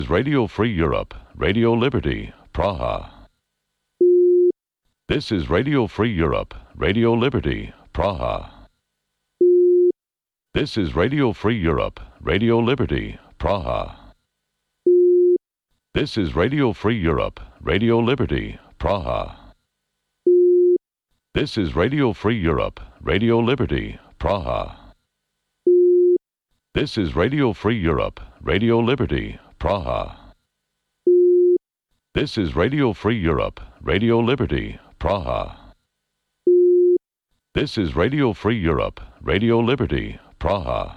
Radio Free Europe, Radio Liberty, Praha. This is Radio Free Europe, Radio Liberty, Praha. This is Radio Free Europe, Radio Liberty, Praha. This is Radio Free Europe, Radio Liberty, Praha. This is Radio Free Europe, Radio Liberty, Praha. This is Radio Free Europe, Radio Liberty, Praha. This is Radio Free Europe, Radio Liberty, Praha. This is Radio Free Europe, Radio Liberty, Praha.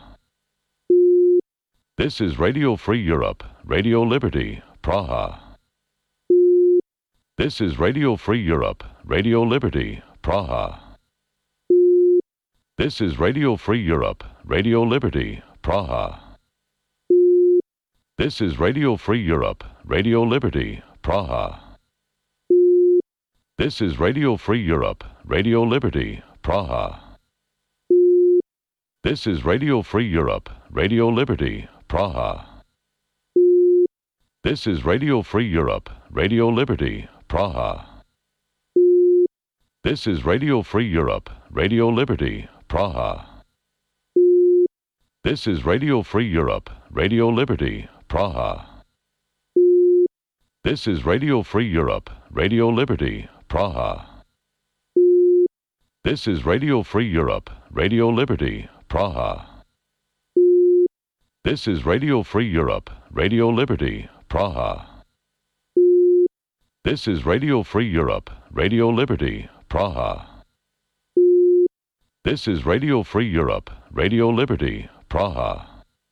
This is Radio Free Europe, Radio Liberty, Praha. This is Radio Free Europe, Radio Liberty, Praha. This is Radio Free Europe, Radio Liberty, Praha. This is Radio Free Europe, Radio Liberty, Praha. This is Radio Free Europe, Radio Liberty, Praha. This is Radio Free Europe, Radio Liberty, Praha. This is Radio Free Europe, Radio Liberty, Praha. This is Radio Free Europe, Radio Liberty, Praha. This is Radio Free Europe, Radio Liberty, Praha. This is Radio Free Europe, Radio Liberty, Praha. This is Radio Free Europe, Radio Liberty, Praha. This is Radio Free Europe, Radio Liberty, Praha. This is Radio Free Europe, Radio Liberty, Praha. This is Radio Free Europe, Radio Liberty, Praha.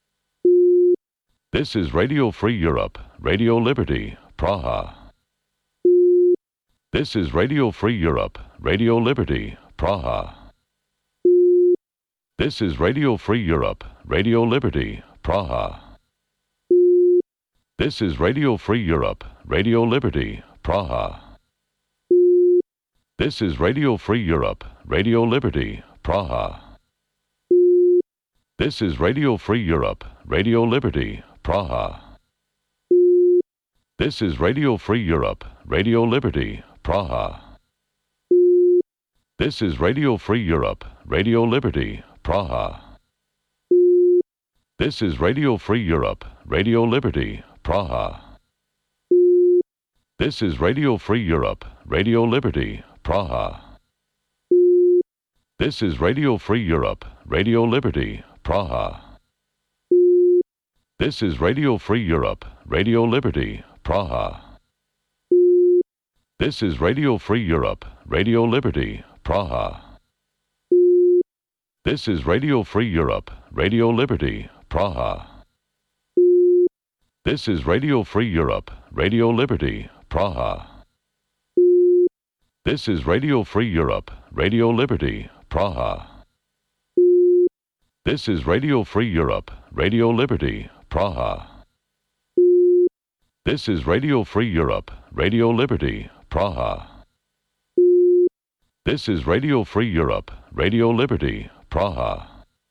This is Radio Free Europe, Radio Liberty, Praha. This is Radio Free Europe, Radio Liberty, Praha. This is Radio Free Europe, Radio Liberty, Praha. This is Radio Free Europe, Radio Liberty, Praha. This is Radio Free Europe, Radio Liberty, Praha. This is Radio Free Europe, Radio Liberty, Praha. This is Radio Free Europe, Radio Liberty, Praha. This is Radio Free Europe, Radio Liberty, Praha. This is Radio Free Europe, Radio Liberty, Praha. This is Radio Free Europe, Radio Liberty, Praha. This is Radio Free Europe, Radio Liberty, Praha. This is Radio Free Europe, Radio Liberty, Praha. This is Radio Free Europe, Radio Liberty, Praha. This is Radio Free Europe, Radio Liberty, Praha. This is Radio Free Europe, Radio Liberty, Praha. This is Radio Free Europe, Radio Liberty, Praha. This is Radio Free Europe, Radio Liberty, Praha. This is Radio Free Europe, Radio Liberty, Praha. This is Radio Free Europe, Radio Liberty, Praha.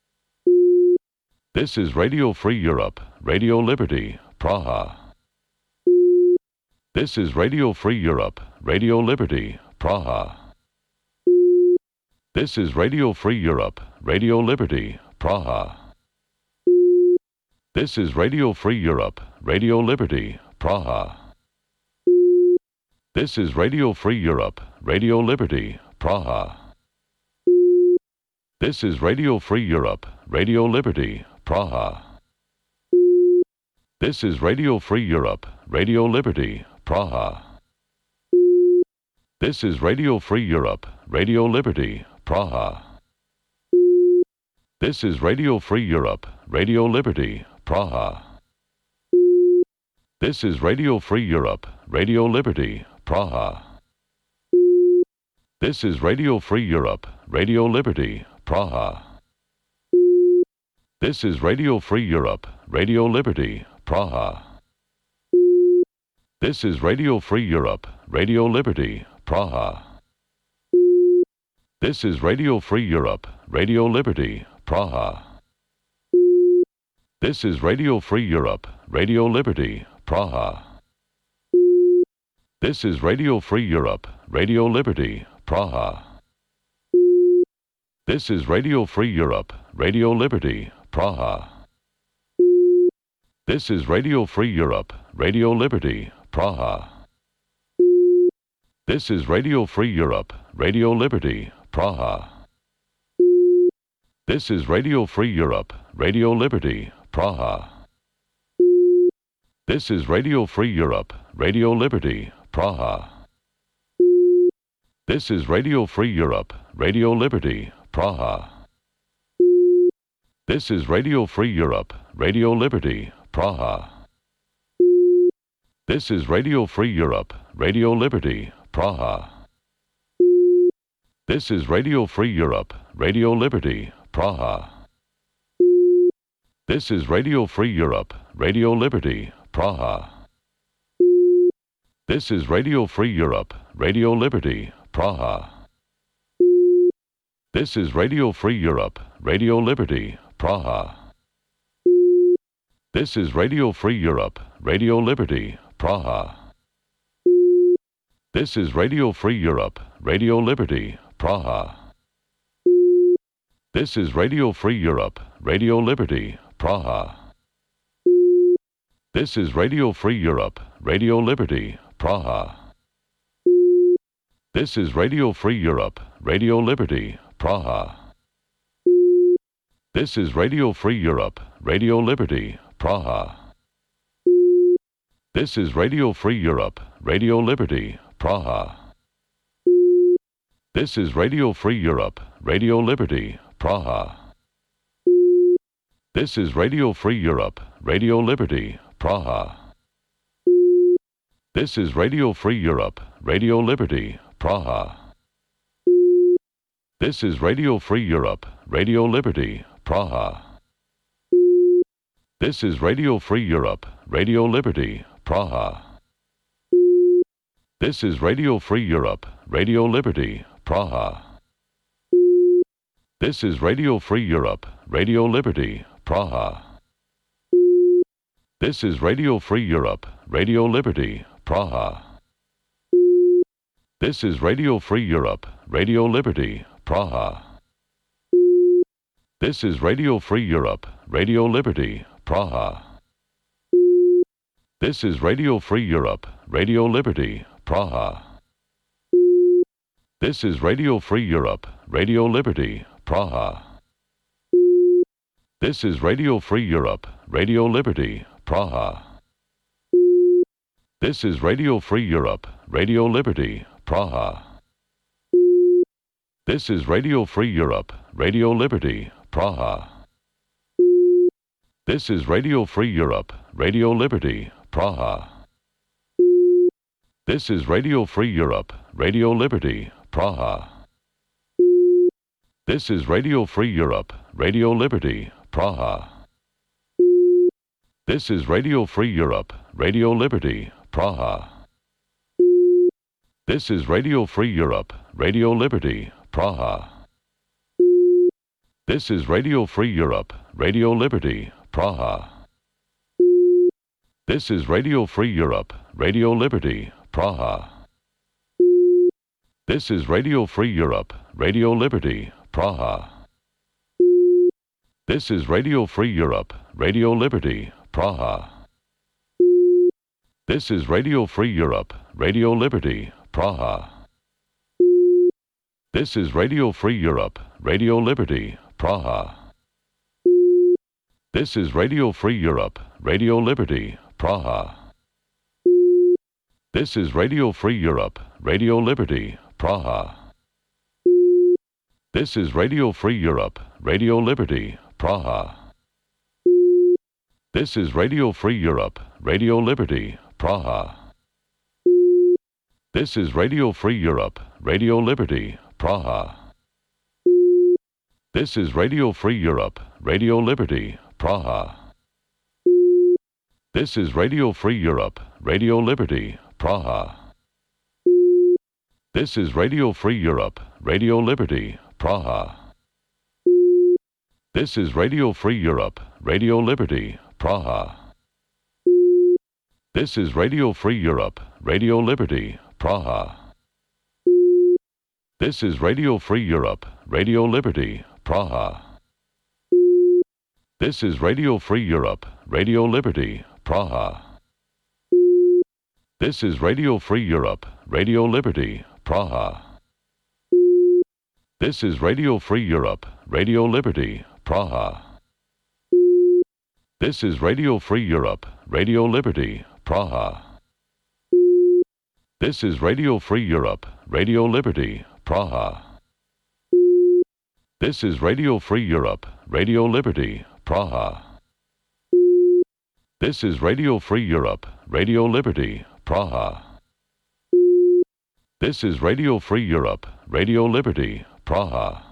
This is Radio Free Europe, Radio Liberty, Praha. This is Radio Free Europe, Radio Liberty, Praha. This is Radio Free Europe, Radio Liberty, Praha. This is Radio Free Europe, Radio Liberty, Praha. This is Radio Free Europe, Radio Liberty, Praha. This is Radio Free Europe, Radio Liberty, Praha. This is Radio Free Europe, Radio Liberty, Praha. This is Radio Free Europe, Radio Liberty, Praha. This is Radio Free Europe, Radio Liberty, Praha. This is Radio Free Europe, Radio Liberty, Praha. This is Radio Free Europe, Radio Liberty, Praha. This is Radio Free Europe, Radio Liberty, Praha. This is Radio Free Europe, Radio Liberty, Praha. This is Radio Free Europe, Radio Liberty, Praha. This is Radio Free Europe, Radio Liberty, Praha. This is Radio Free Europe, Radio Liberty, Praha. This is Radio Free Europe, Radio Liberty, Praha. This is Radio Free Europe, Radio Liberty, Praha. This is Radio Free Europe, Radio Liberty, Praha. This is Radio Free Europe, Radio Liberty, Praha. This is Radio Free Europe, Radio Liberty, Praha. This is Radio Free Europe, Radio Liberty, Praha. This is Radio Free Europe, Radio Liberty, Praha. This is Radio Free Europe, Radio Liberty, Praha. This is Radio Free Europe, Radio Liberty, Praha. This is Radio Free Europe, Radio Liberty, Praha. This is Radio Free Europe, Radio Liberty, Praha. This is Radio Free Europe, Radio Liberty, Praha. This is Radio Free Europe, Radio Liberty, Praha. This is Radio Free Europe, Radio Liberty, Praha. This is Radio Free Europe, Radio Liberty, Praha. This is Radio Free Europe, Radio Liberty, Praha. This is Radio Free Europe, Radio Liberty, Praha. This is Radio Free Europe, Radio Liberty, Praha. This is Radio Free Europe, Radio Liberty, Praha. This is Radio Free Europe, Radio Liberty, Praha. This is Radio Free Europe, Radio Liberty, Praha. This is Radio Free Europe, Radio Liberty, Praha. This is Radio Free Europe, Radio Liberty, Praha. This is Radio Free Europe, Radio Liberty, Praha. This is Radio Free Europe, Radio Liberty, Praha. This is Radio Free Europe, Radio Liberty, Praha. This is Radio Free Europe, Radio Liberty, Praha. This is Radio Free Europe, Radio Liberty, Praha. This is Radio Free Europe, Radio Liberty, Praha. This is Radio Free Europe, Radio Liberty, Praha. This is Radio Free Europe, Radio Liberty, Praha. This is Radio Free Europe, Radio Liberty, Praha. This is Radio Free Europe, Radio Liberty, Praha. This is Radio Free Europe, Radio Liberty, Praha. This is Radio Free Europe, Radio Liberty, Praha. This is Radio Free Europe, Radio Liberty, Praha. This is Radio Free Europe, Radio Liberty, Praha. This is Radio Free Europe, Radio Liberty, Praha. This is Radio Free Europe, Radio Liberty, Praha. This is Radio Free Europe, Radio Liberty, Praha. This is Radio Free Europe, Radio Liberty, Praha. This is Radio Free Europe, Radio Liberty, Praha. This is Radio Free Europe, Radio Liberty, Praha. This is Radio Free Europe, Radio Liberty, Praha. This is Radio Free Europe, Radio Liberty, Praha. This is Radio Free Europe, Radio Liberty, Praha. This is Radio Free Europe, Radio Liberty, Praha. This is Radio Free Europe, Radio Liberty, Praha. This is Radio Free Europe, Radio Liberty, Praha. This is Radio Free Europe, Radio Liberty, Praha. This is Radio Free Europe, Radio Liberty, Praha. This is Radio Free Europe, Radio Liberty, Praha. This is Radio Free Europe, Radio Liberty, Praha. This is Radio Free Europe, Radio Liberty, Praha. This is Radio Free Europe, Radio Liberty, Praha. This is Radio Free Europe, Radio Liberty, Praha. This is Radio Free Europe, Radio Liberty, Praha. This is Radio Free Europe, Radio Liberty, Praha. This is Radio Free Europe, Radio Liberty, Praha. This is Radio Free Europe, Radio Liberty, Praha. This is Radio Free Europe, Radio Liberty, Praha. This is Radio Free Europe, Radio Liberty, Praha. This is Radio Free Europe, Radio Liberty, Praha. This is Radio Free Europe, Radio Liberty, Praha.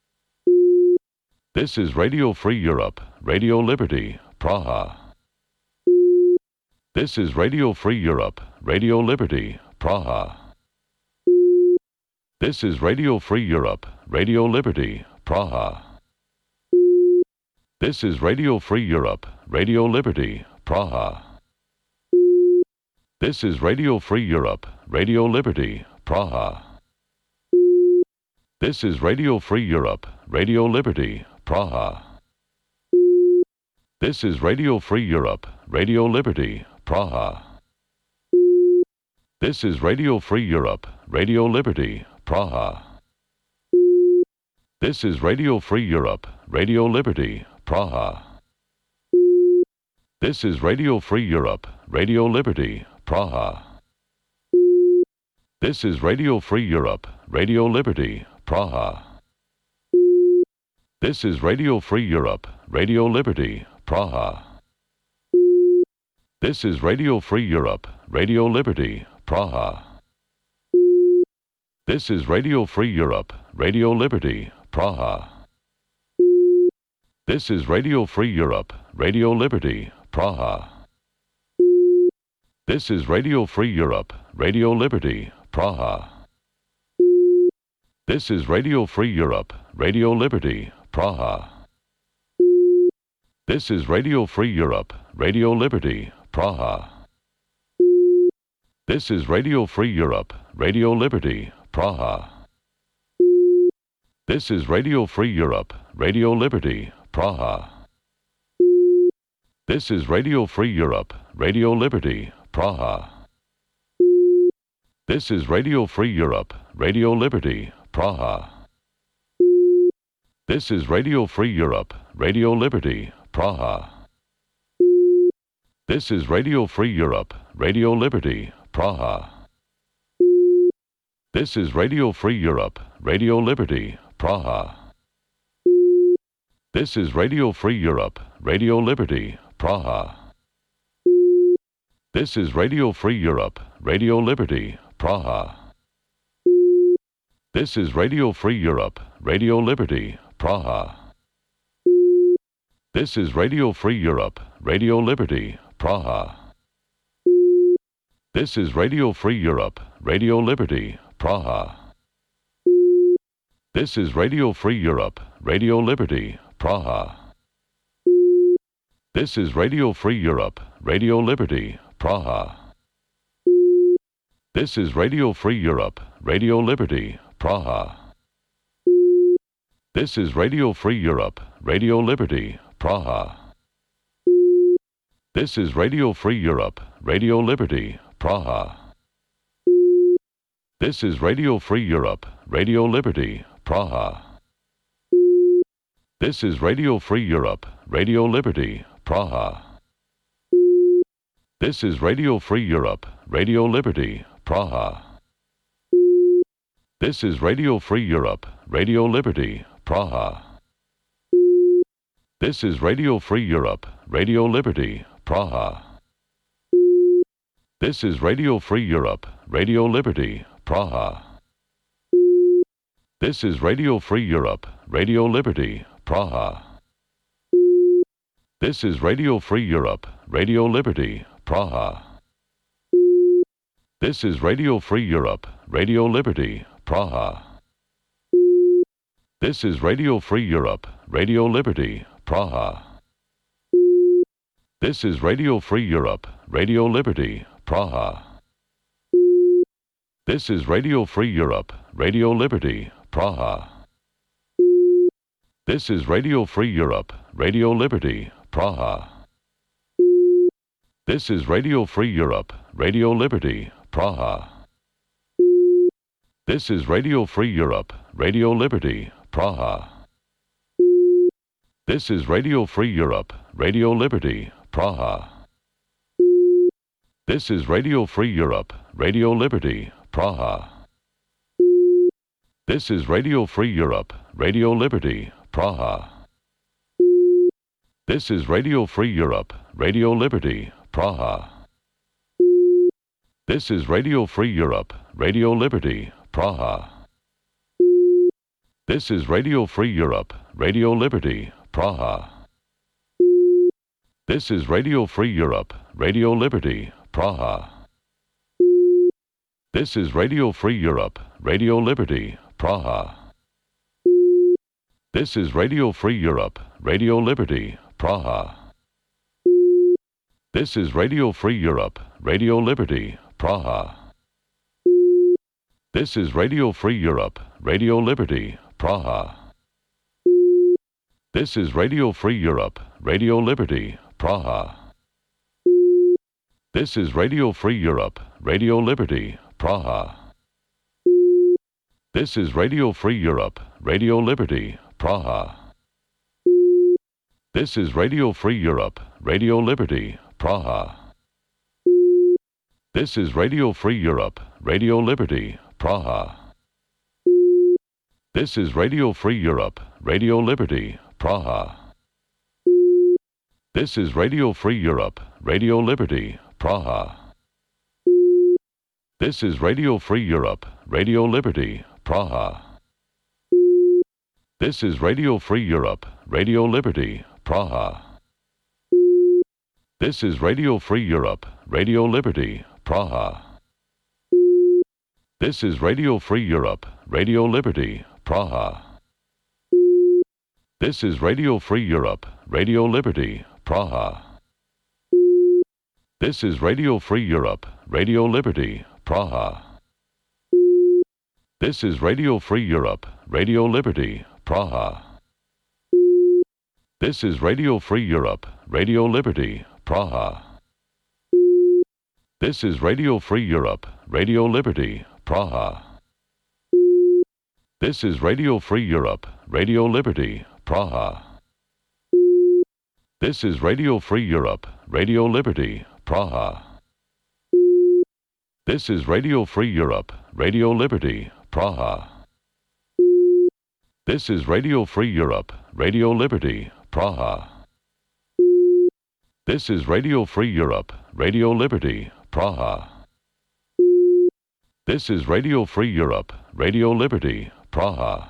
This is Radio Free Europe, Radio Liberty, Praha. This is Radio Free Europe, Radio Liberty, Praha. This is Radio Free Europe, Radio Liberty, Praha. This is Radio Free Europe, Radio Liberty, Praha. This is Radio Free Europe, Radio Liberty, Praha. This is Radio Free Europe, Radio Liberty, Praha. This is Radio Free Europe, Radio Liberty, Praha. This is Radio Free Europe, Radio Liberty, Praha. This is Radio Free Europe, Radio Liberty, Praha. This is Radio Free Europe, Radio Liberty, Praha. This is Radio Free Europe, Radio Liberty, Praha. This is Radio Free Europe, Radio Liberty, Praha. This is Radio Free Europe, Radio Liberty, Praha. This is Radio Free Europe, Radio Liberty, Praha. This is Radio Free Europe, Radio Liberty, Praha. This is Radio Free Europe, Radio Liberty, Praha. This is Radio Free Europe, Radio Liberty, Praha. This is Radio Free Europe, Radio Liberty, Praha. This is Radio Free Europe, Radio Liberty, Praha. This is Radio Free Europe, Radio Liberty, Praha. This is Radio Free Europe, Radio Liberty, Praha. This is Radio Free Europe, Radio Liberty, Praha. This is Radio Free Europe, Radio Liberty, Praha. This is Radio Free Europe, Radio Liberty, Praha. This is Radio Free Europe, Radio Liberty, Praha. This is Radio Free Europe, Radio Liberty, Praha. This is Radio Free Europe, Radio Liberty, Praha. This is Radio Free Europe, Radio Liberty, Praha. This is Radio Free Europe, Radio Liberty, Praha. This is Radio Free Europe, Radio Liberty, Praha. This is Radio Free Europe, Radio Liberty, Praha. This is Radio Free Europe, Radio Liberty, Praha. This is Radio Free Europe, Radio Liberty, Praha. This is Radio Free Europe, Radio Liberty, Praha. This is Radio Free Europe, Radio Liberty, Praha. This is Radio Free Europe, Radio Liberty, Praha. This is Radio Free Europe, Radio Liberty, Praha. This is Radio Free Europe, Radio Liberty, Praha. This is Radio Free Europe, Radio Liberty, Praha. This is Radio Free Europe, Radio Liberty, Praha. This is Radio Free Europe, Radio Liberty, Praha. This is Radio Free Europe, Radio Liberty, Praha. This is Radio Free Europe, Radio Liberty, Praha. This is Radio Free Europe, Radio Liberty, Praha. This is Radio Free Europe, Radio Liberty, Praha. This is Radio Free Europe, Radio Liberty, Praha. This is Radio Free Europe, Radio Liberty, Praha. This is Radio Free Europe, Radio Liberty, Praha. This is Radio Free Europe, Radio Liberty, Praha. This is Radio Free Europe, Radio Liberty, Praha. This is Radio Free Europe, Radio Liberty, Praha. This is Radio Free Europe, Radio Liberty, Praha. This is Radio Free Europe, Radio Liberty, Praha. This is Radio Free Europe, Radio Liberty, Praha. This is Radio Free Europe, Radio Liberty, Praha. This is Radio Free Europe, Radio Liberty, Praha. This is Radio Free Europe, Radio Liberty, Praha. This is Radio Free Europe, Radio Liberty, Praha. This is Radio Free Europe, Radio Liberty, Praha. This is Radio Free Europe, Radio Liberty, Praha. This is Radio Free Europe, Radio Liberty, Praha. This is Radio Free Europe, Radio Liberty, Praha. This is Radio Free Europe, Radio Liberty, Praha. This is Radio Free Europe, Radio Liberty, Praha. This is Radio Free Europe, Radio Liberty, Praha. This is Radio Free Europe, Radio Liberty, Praha. This is Radio Free Europe, Radio Liberty, Praha. This is Radio Free Europe, Radio Liberty, Praha. This is Radio Free Europe, Radio Liberty, Praha. This is Radio Free Europe, Radio Liberty, Praha. This is Radio Free Europe, Radio Liberty, Praha. This is Radio Free Europe, Radio Liberty, Praha. This is Radio Free Europe, Radio Liberty, Praha. This is Radio Free Europe, Radio Liberty, Praha. This is Radio Free Europe, Radio Liberty, Praha. This is Radio Free Europe, Radio Liberty, Praha. This is Radio Free Europe, Radio Liberty, Praha. This is Radio Free Europe, Radio Liberty, Praha. This is Radio Free Europe, Radio Liberty, Praha. This is Radio Free Europe, Radio Liberty, Praha. This is Radio Free Europe, Radio Liberty, Praha. This is Radio Free Europe, Radio Liberty, Praha. This is Radio Free Europe, Radio Liberty, Praha.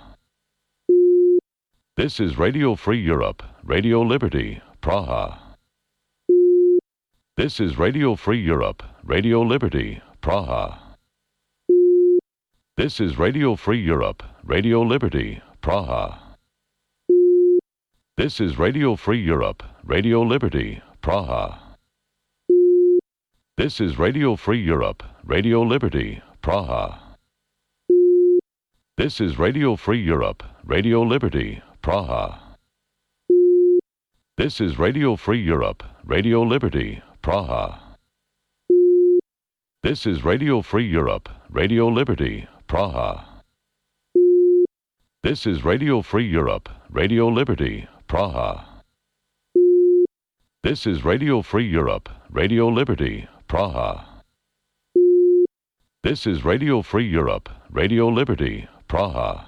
This is Radio Free Europe, Radio Liberty, Praha. This is Radio Free Europe, Radio Liberty, Praha. This is Radio Free Europe, Radio Liberty, Praha. This is Radio Free Europe, Radio Liberty, Praha. This is Radio Free Europe, Radio Liberty, Praha. This is Radio Free Europe, Radio Liberty, Praha. This is Radio Free Europe, Radio Liberty, Praha. This is Radio Free Europe, Radio Liberty, Praha. This is Radio Free Europe, Radio Liberty, Praha. This is Radio Free Europe, Radio Liberty, Praha. This is Radio Free Europe, Radio Liberty, Praha.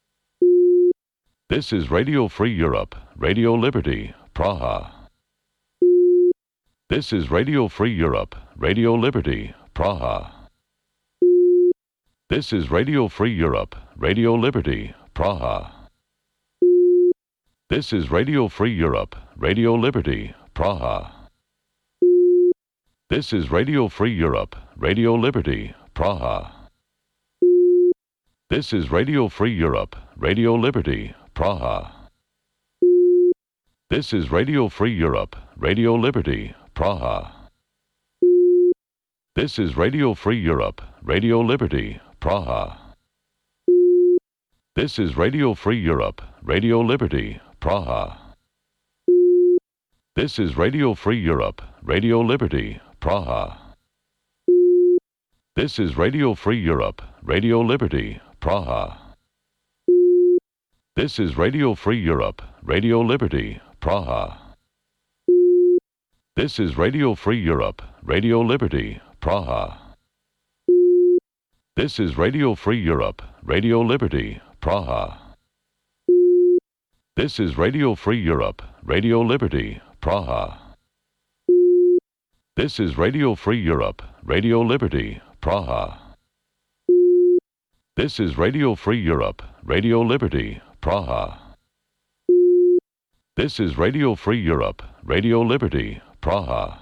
This is Radio Free Europe, Radio Liberty, Praha. This is Radio Free Europe, Radio Liberty, Praha. This is Radio Free Europe, Radio Liberty, Praha. This is Radio Free Europe, Radio Liberty, Praha. This is Radio Free Europe, Radio Liberty, Praha. This is Radio Free Europe, Radio Liberty, Praha. This is Radio Free Europe, Radio Liberty, Praha. This is Radio Free Europe, Radio Liberty, Praha. This is Radio Free Europe, Radio Liberty, Praha. This is Radio Free Europe, Radio Liberty, Praha. This is Radio Free Europe, Radio Liberty, Praha. This is Radio Free Europe, Radio Liberty, Praha. This is Radio Free Europe, Radio Liberty, Praha. This is Radio Free Europe, Radio Liberty, Praha. This is Radio Free Europe, Radio Liberty, Praha. This is Radio Free Europe, Radio Liberty, Praha. This is Radio Free Europe, Radio Liberty, Praha. This is Radio Free Europe, Radio Liberty, Praha.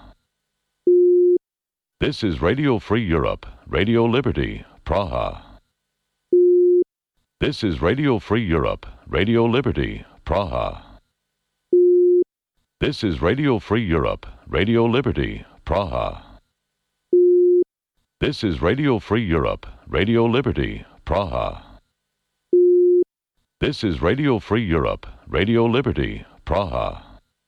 This is Radio Free Europe, Radio Liberty, Praha. This is Radio Free Europe, Radio Liberty, Praha. This is Radio Free Europe, Radio Liberty, Praha. This is Radio Free Europe, Radio Liberty, Praha. This is Radio Free Europe, Radio Liberty, Praha.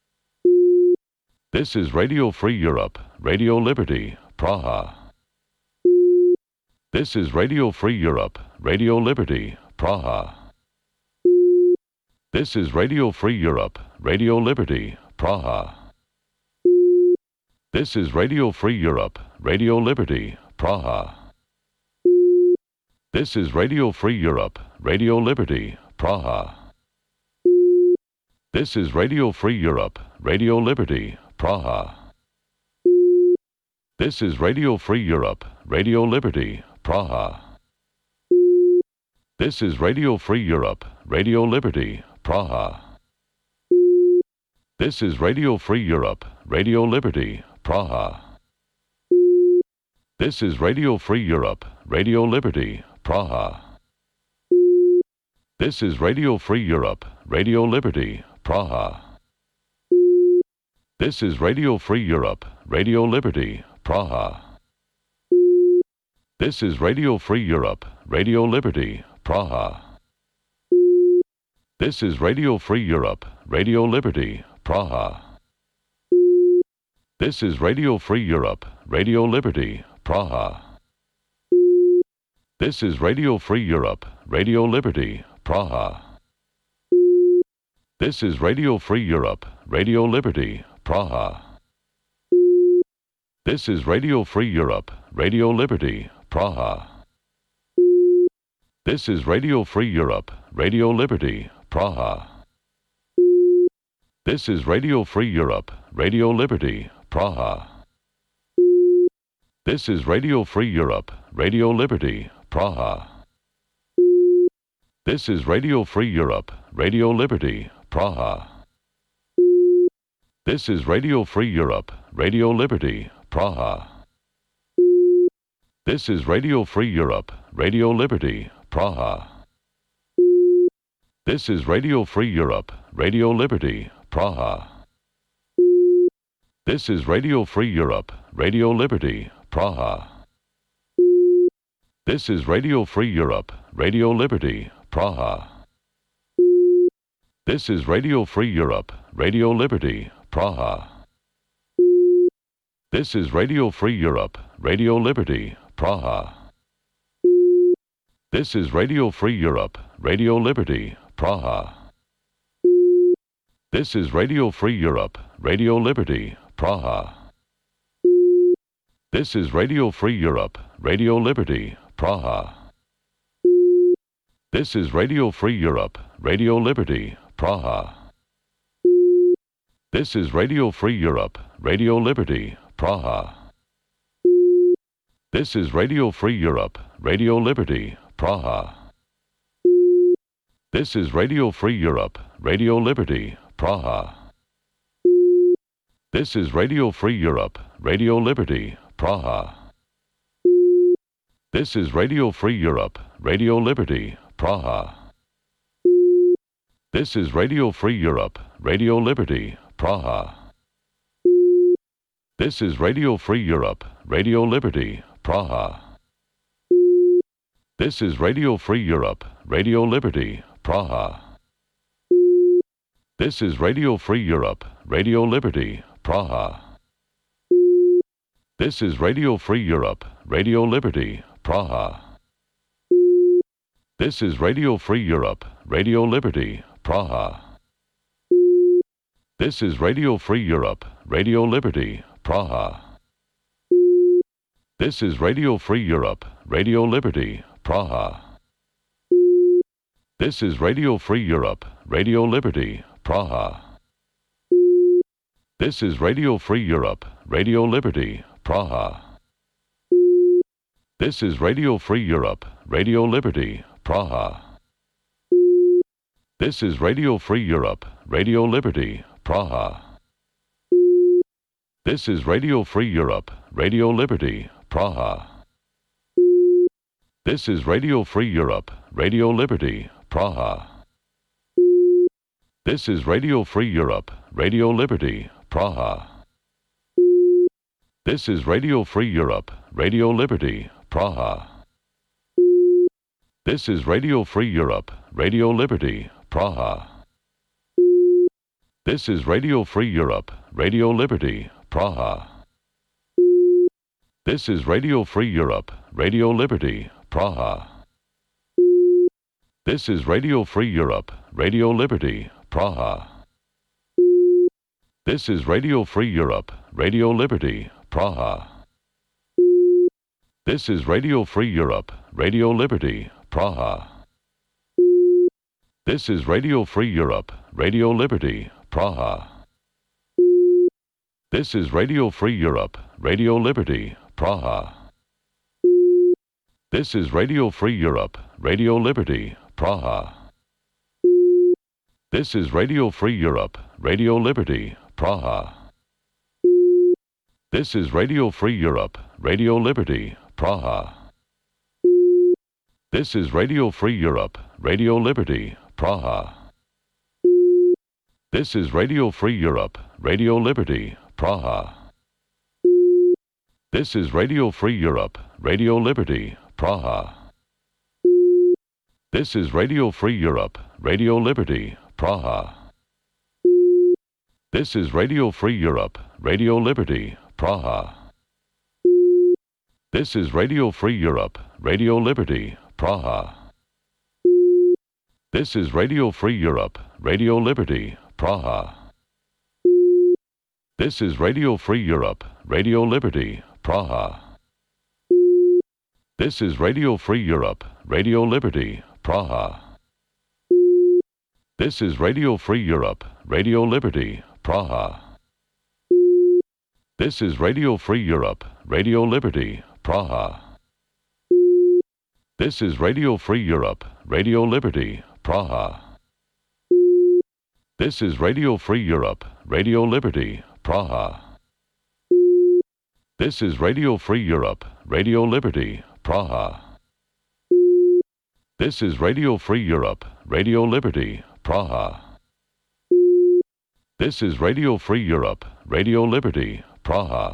This is Radio Free Europe, Radio Liberty, Praha. This is Radio Free Europe, Radio Liberty, Praha. This is Radio Free Europe, Radio Liberty, Praha. This is Radio Free Europe, Radio Liberty, Praha. This is Radio Free Europe, Radio Liberty, Praha. This is Radio Free Europe, Radio Liberty, Praha. This is Radio Free Europe, Radio Liberty, Praha. This is Radio Free Europe, Radio Liberty, Praha. This is Radio Free Europe, Radio Liberty, Praha. This is Radio Free Europe, Radio Liberty, Praha. This is Radio Free Europe, Radio Liberty, Praha. This is Radio Free Europe, Radio Liberty, Praha. This is Radio Free Europe, Radio Liberty, Praha. This is Radio Free Europe, Radio Liberty, Praha. This is Radio Free Europe, Radio Liberty, Praha. This is Radio Free Europe, Radio Liberty, Praha. This is Radio Free Europe, Radio Liberty, Praha. This is Radio Free Europe, Radio Liberty, Praha. This is Radio Free Europe, Radio Liberty, Praha. This is Radio Free Europe, Radio Liberty, Praha. This is Radio Free Europe, Radio Liberty, Praha. This is Radio Free Europe, Radio Liberty, Praha. This is Radio Free Europe, Radio Liberty, Praha. This is Radio Free Europe, Radio Liberty, Praha. This is Radio Free Europe, Radio Liberty, Praha. This is Radio Free Europe, Radio Liberty, Praha. This is Radio Free Europe, Radio Liberty, Praha. This is Radio Free Europe, Radio Liberty, Praha. This is Radio Free Europe, Radio Liberty, Praha. This is Radio Free Europe, Radio Liberty, Praha. This is Radio Free Europe, Radio Liberty, Praha. This is Radio Free Europe, Radio Liberty, Praha. This is Radio Free Europe, Radio Liberty, Praha. This is Radio Free Europe, Radio Liberty, Praha. This is Radio Free Europe, Radio Liberty, Praha. This is Radio Free Europe, Radio Liberty, Praha. This is Radio Free Europe, Radio Liberty, Praha. This is Radio Free Europe, Radio Liberty, Praha. This is Radio Free Europe, Radio Liberty, Praha. This is Radio Free Europe, Radio Liberty, Praha. This is Radio Free Europe, Radio Liberty, Praha. This is Radio Free Europe, Radio Liberty, Praha. This is Radio Free Europe, Radio Liberty, Praha. This is Radio Free Europe, Radio Liberty, Praha. This is Radio Free Europe, Radio Liberty, Praha. This is Radio Free Europe, Radio Liberty, Praha. This is Radio Free Europe, Radio Liberty, Praha. This is Radio Free Europe, Radio Liberty, Praha. This is Radio Free Europe, Radio Liberty, Praha. This is Radio Free Europe, Radio Liberty, Praha. This is Radio Free Europe, Radio Liberty, Praha. This is Radio Free Europe, Radio Liberty, Praha. This is Radio Free Europe, Radio Liberty, Praha. This is Radio Free Europe, Radio Liberty, Praha. This is Radio Free Europe, Radio Liberty, Praha. This is Radio Free Europe, Radio Liberty, Praha. This is Radio Free Europe, Radio Liberty, Praha. This is Radio Free Europe, Radio Liberty, Praha. This is Radio Free Europe, Radio Liberty, Praha. This is Radio Free Europe, Radio Liberty, Praha. This is Radio Free Europe, Radio Liberty, Praha. This is Radio Free Europe, Radio Liberty, Praha. This is Radio Free Europe, Radio Liberty, Praha. This is Radio Free Europe, Radio Liberty, Praha. This is Radio Free Europe, Radio Liberty, Praha. This is Radio Free Europe, Radio Liberty, Praha. This is Radio Free Europe, Radio Liberty, Praha. This is Radio Free Europe, Radio Liberty, Praha. This is Radio Free Europe, Radio Liberty, Praha. This is Radio Free Europe, Radio Liberty, Praha. This is Radio Free Europe, Radio Liberty, Praha. This is Radio Free Europe, Radio Liberty, Praha. This is Radio Free Europe, Radio Liberty, Praha. This is Radio Free Europe, Radio Liberty, Praha. This is Radio Free Europe, Radio Liberty, Praha. This is Radio Free Europe, Radio Liberty, Praha. This is Radio Free Europe, Radio Liberty, Praha. This is Radio Free Europe, Radio Liberty, Praha. This is Radio Free Europe, Radio Liberty, Praha. This is Radio Free Europe, Radio Liberty, Praha. This is Radio Free Europe, Radio Liberty, Praha.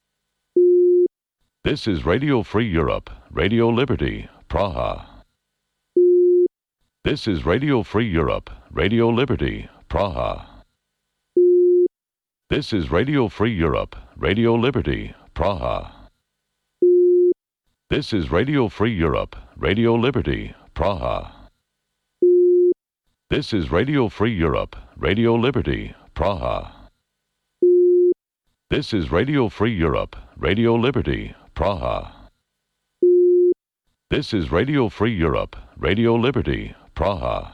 This is Radio Free Europe, Radio Liberty, Praha. This is Radio Free Europe, Radio Liberty, Praha. This is Radio Free Europe, Radio Liberty, Praha. This is Radio Free Europe, Radio Liberty, Praha. This is Radio Free Europe, Radio Liberty, Praha. This is Radio Free Europe, Radio Liberty, Praha. This is Radio Free Europe, Radio Liberty, Praha.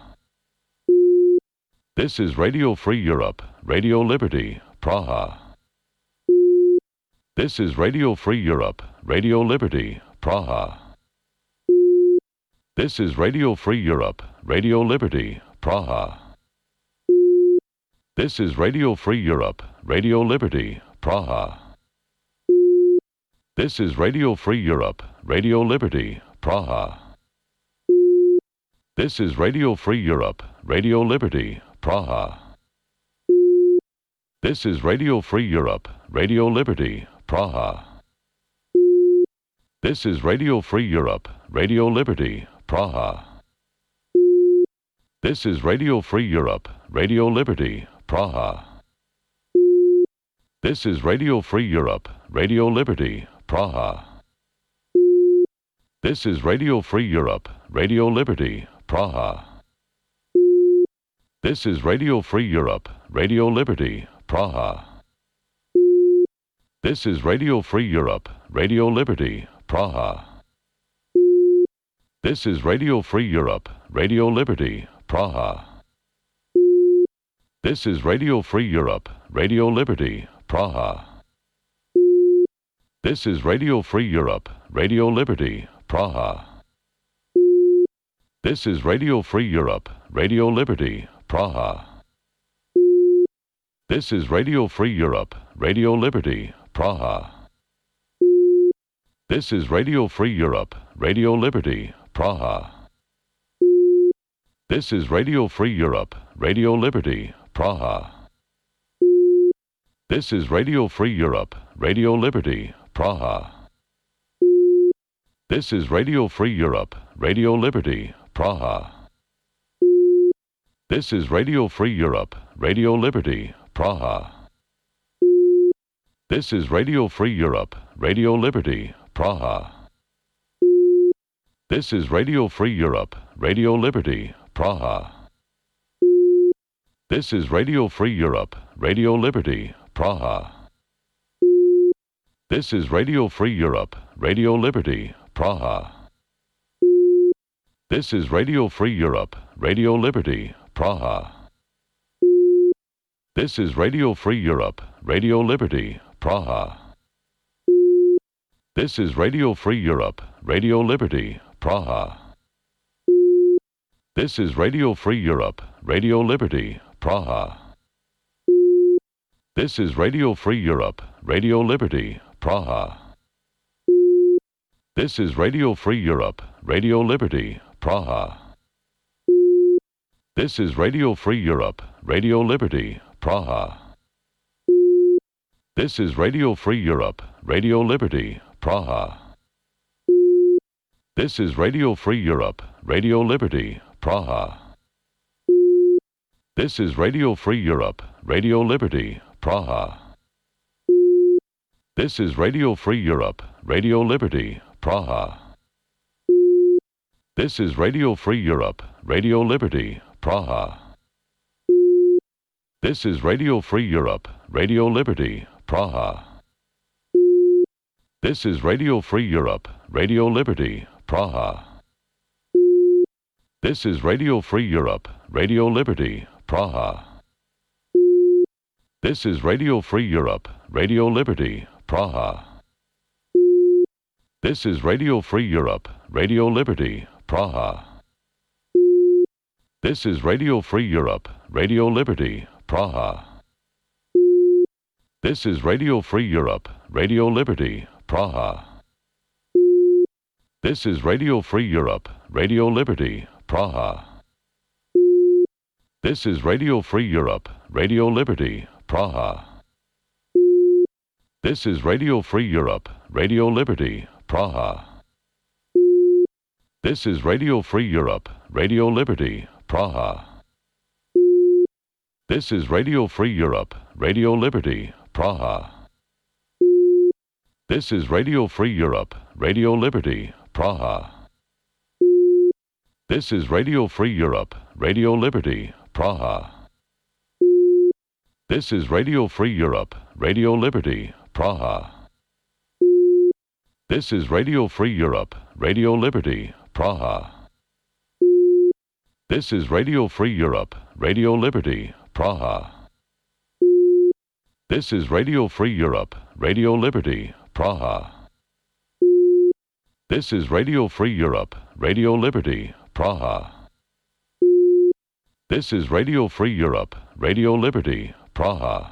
This is Radio Free Europe, Radio Liberty, Praha. This is Radio Free Europe, Radio Liberty, Praha. This is Radio Free Europe, Radio Liberty, Praha. This is Radio Free Europe, Radio Liberty, Praha. This is Radio Free Europe, Radio Liberty, Praha. This is Radio Free Europe, Radio Liberty, Praha. This is Radio Free Europe, Radio Liberty, Praha. This is Radio Free Europe, Radio Liberty, Praha. This is Radio Free Europe, Radio Liberty, Praha. This is Radio Free Europe, Radio Liberty, Praha. This is Radio Free Europe, Radio Liberty, Praha. This is Radio Free Europe, Radio Liberty, Praha. This is Radio Free Europe, Radio Liberty, Praha. This is Radio Free Europe, Radio Liberty, Praha. This is Radio Free Europe, Radio Liberty, Praha. This is Radio Free Europe, Radio Liberty, Praha. This is Radio Free Europe, Radio Liberty, Praha. This is Radio Free Europe, Radio Liberty, Praha. This is Radio Free Europe, Radio Liberty, Praha. This is Radio Free Europe, Radio Liberty, Praha. This is Radio Free Europe, Radio Liberty, Praha. This is Radio Free Europe, Radio Liberty, Praha. This is Radio Free Europe, Radio Liberty, Praha. This is Radio Free Europe, Radio Liberty, Praha. This is Radio Free Europe, Radio Liberty, Praha. This is Radio Free Europe, Radio Liberty, Praha. This is Radio Free Europe, Radio Liberty, Praha. This is Radio Free Europe, Radio Liberty, Praha. This is Radio Free Europe, Radio Liberty, Praha. This is Radio Free Europe, Radio Liberty, Praha. This is Radio Free Europe, Radio Liberty, Praha. This is Radio Free Europe, Radio Liberty, Praha. This is Radio Free Europe, Radio Liberty, Praha. This is Radio Free Europe, Radio Liberty, Praha. This is Radio Free Europe, Radio Liberty, Praha. This is Radio Free Europe, Radio Liberty, Praha. This is Radio Free Europe, Radio Liberty, Praha. This is Radio Free Europe, Radio Liberty, Praha. This is Radio Free Europe, Radio Liberty, Praha. This is Radio Free Europe, Radio Liberty, Praha. This is Radio Free Europe, Radio Liberty, Praha. This is Radio Free Europe, Radio Liberty, Praha. This is Radio Free Europe, Radio Liberty, Praha. This is Radio Free Europe, Radio Liberty, Praha. This is Radio Free Europe, Radio Liberty, Praha. This is Radio Free Europe, Radio Liberty, Praha. This is Radio Free Europe, Radio Liberty, Praha. This is Radio Free Europe, Radio Liberty, Praha. This is Radio Free Europe, Radio Liberty, Praha. This is Radio Free Europe, Radio Liberty, Praha. This is Radio Free Europe, Radio Liberty, Praha. This is Radio Free Europe, Radio Liberty, Praha. This is Radio Free Europe, Radio Liberty, Praha. This is Radio Free Europe, Radio Liberty, Praha. This is Radio Free Europe, Radio Liberty, Praha. This is Radio Free Europe, Radio Liberty, Praha. This is Radio Free Europe, Radio Liberty, Praha. This is Radio Free Europe, Radio Liberty, Praha. This is Radio Free Europe, Radio Liberty, Praha.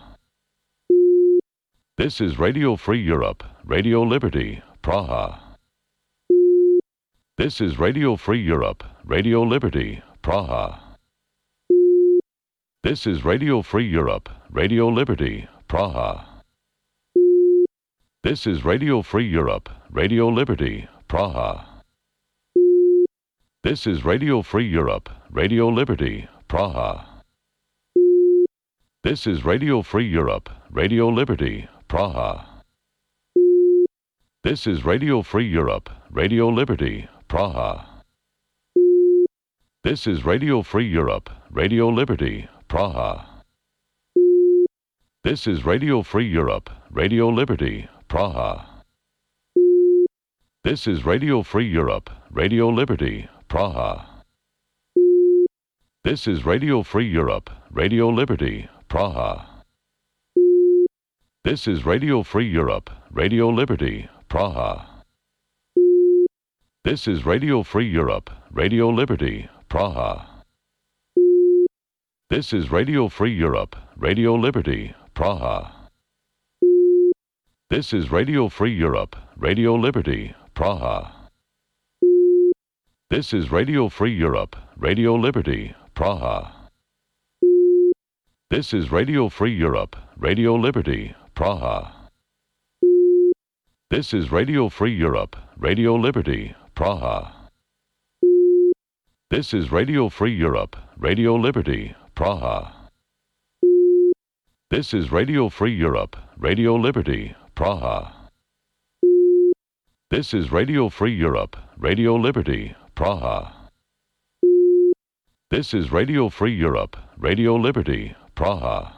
This is Radio Free Europe, Radio Liberty, Praha. This is Radio Free Europe, Radio Liberty, Praha. This is Radio Free Europe, Radio Liberty, Praha. This is Radio Free Europe, Radio Liberty, Praha. This is Radio Free Europe, Radio Liberty, Praha. This is Radio Free Europe, Radio Liberty, Praha. This is Radio Free Europe, Radio Liberty, Praha. This is Radio Free Europe, Radio Liberty, Praha. This is Radio Free Europe, Radio Liberty, Praha. This is Radio Free Europe, Radio Liberty, Praha. This is Radio Free Europe, Radio Liberty, Praha. This is Radio Free Europe, Radio Liberty, Praha. This is Radio Free Europe, Radio Liberty, Praha. This is Radio Free Europe, Radio Liberty, Praha. This is Radio Free Europe, Radio Liberty, Praha. This is Radio Free Europe, Radio Liberty, Praha. This is Radio Free Europe, Radio Liberty, Praha. This is Radio Free Europe, Radio Liberty, Praha. This is Radio Free Europe, Radio Liberty, Praha. This is Radio Free Europe, Radio Liberty, Praha. This is Radio Free Europe, Radio Liberty, Praha. This is Radio Free Europe, Radio Liberty, Praha.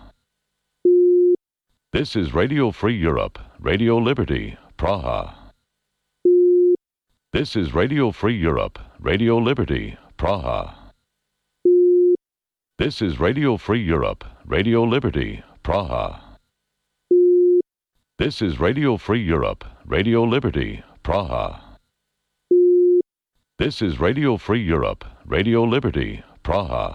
This is Radio Free Europe, Radio Liberty, Praha. This is Radio Free Europe, Radio Liberty, Praha. This is Radio Free Europe, Radio Liberty, Praha. This is Radio Free Europe, Radio Liberty, Praha. This is Radio Free Europe, Radio Liberty, Praha.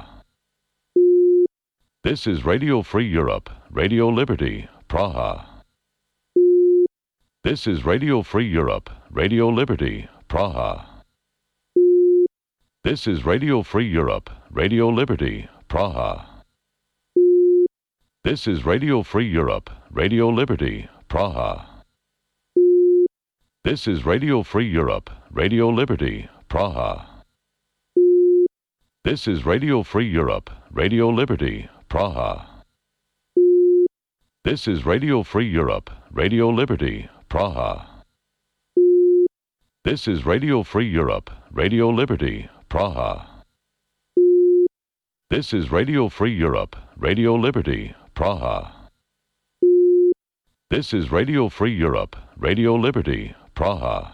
This is Radio Free Europe, Radio Liberty, Praha. This is Radio Free Europe, Radio Liberty, Praha. This is Radio Free Europe, Radio Liberty, Praha. This is Radio Free Europe, Radio Liberty, Praha. This is Radio Free Europe, Radio Liberty, Praha. This is Radio Free Europe, Radio Liberty, Praha. This is Radio Free Europe, Radio Liberty, Praha. This is Radio Free Europe, Radio Liberty, Praha. This is Radio Free Europe, Radio Liberty, Praha. This is Radio Free Europe, Radio Liberty, Praha.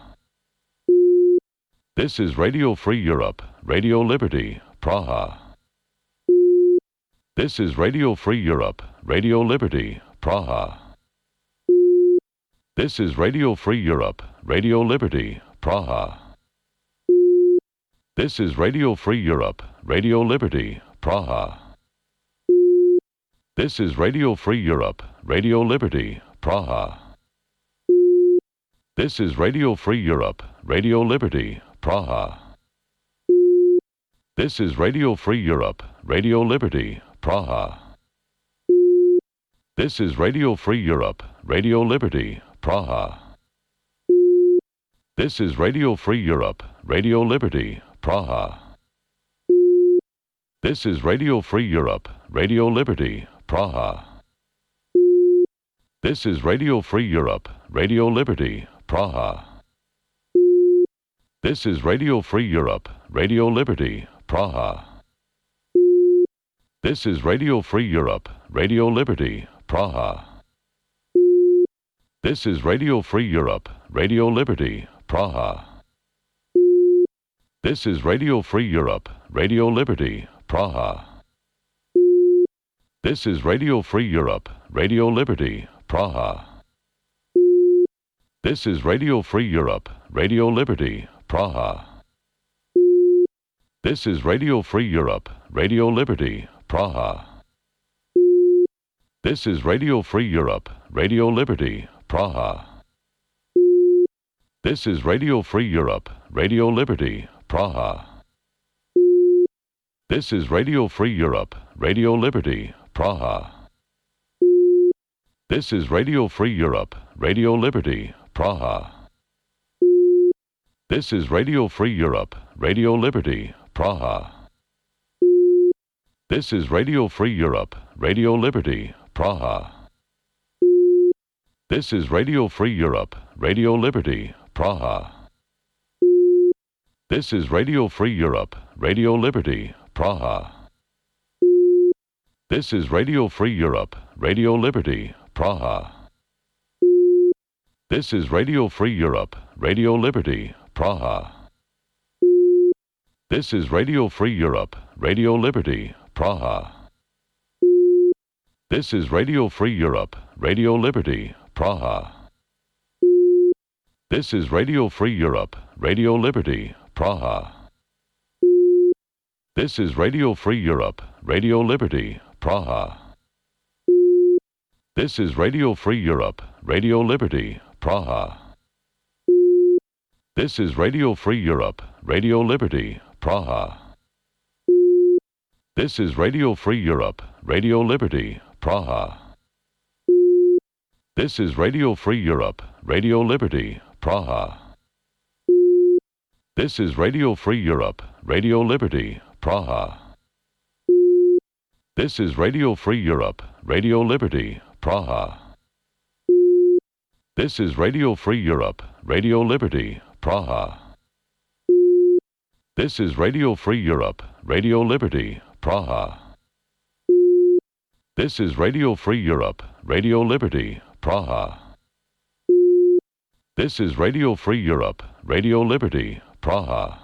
This is Radio Free Europe, Radio Liberty, Praha. This is Radio Free Europe, Radio Liberty, Praha. This is Radio Free Europe, Radio Liberty, Praha. This is Radio Free Europe, Radio Liberty, Praha. This is Radio Free Europe, Radio Liberty, Praha. This is Radio Free Europe, Radio Liberty, Praha. This is Radio Free Europe, Radio Liberty, Praha. This is Radio Free Europe, Radio Liberty, Praha. This is Radio Free Europe, Radio Liberty, Praha. This is Radio Free Europe, Radio Liberty, Praha. This is Radio Free Europe, Radio Liberty, Praha. This is Radio Free Europe, Radio Liberty, Praha. This is Radio Free Europe, Radio Liberty, Praha. This is Radio Free Europe, Radio Liberty, Praha. This is Radio Free Europe, Radio Liberty, Praha. This is Radio Free Europe, Radio Liberty, Praha. This is Radio Free Europe, Radio Liberty, Praha. This is Radio Free Europe, Radio Liberty, Praha. This is Radio Free Europe, Radio Liberty, Praha. This is Radio Free Europe, Radio Liberty, Praha. This is Radio Free Europe, Radio Liberty, Praha. This is Radio Free Europe, Radio Liberty, Praha. This is Radio Free Europe, Radio Liberty, Praha. This is Radio Free Europe, Radio Liberty, Praha. This is Radio Free Europe, Radio Liberty, Praha. This is Radio Free Europe, Radio Liberty, Praha. This is Radio Free Europe, Radio Liberty, Praha. This is Radio Free Europe, Radio Liberty, Praha. This is Radio Free Europe, Radio Liberty, Praha. This is Radio Free Europe, Radio Liberty, Praha. This is Radio Free Europe, Radio Liberty, Praha. This is Radio Free Europe, Radio Liberty, Praha. This is Radio Free Europe, Radio Liberty, Praha. This is Radio Free Europe, Radio Liberty, Praha. This is Radio Free Europe, Radio Liberty, Praha. This is Radio Free Europe, Radio Liberty, Praha. This is Radio Free Europe, Radio Liberty, Praha. This is Radio Free Europe, Radio Liberty, Praha. This is Radio Free Europe, Radio Liberty, Praha. This is Radio Free Europe, Radio Liberty, Praha. This is Radio Free Europe, Radio Liberty, Praha. This is Radio Free Europe, Radio Liberty, Praha.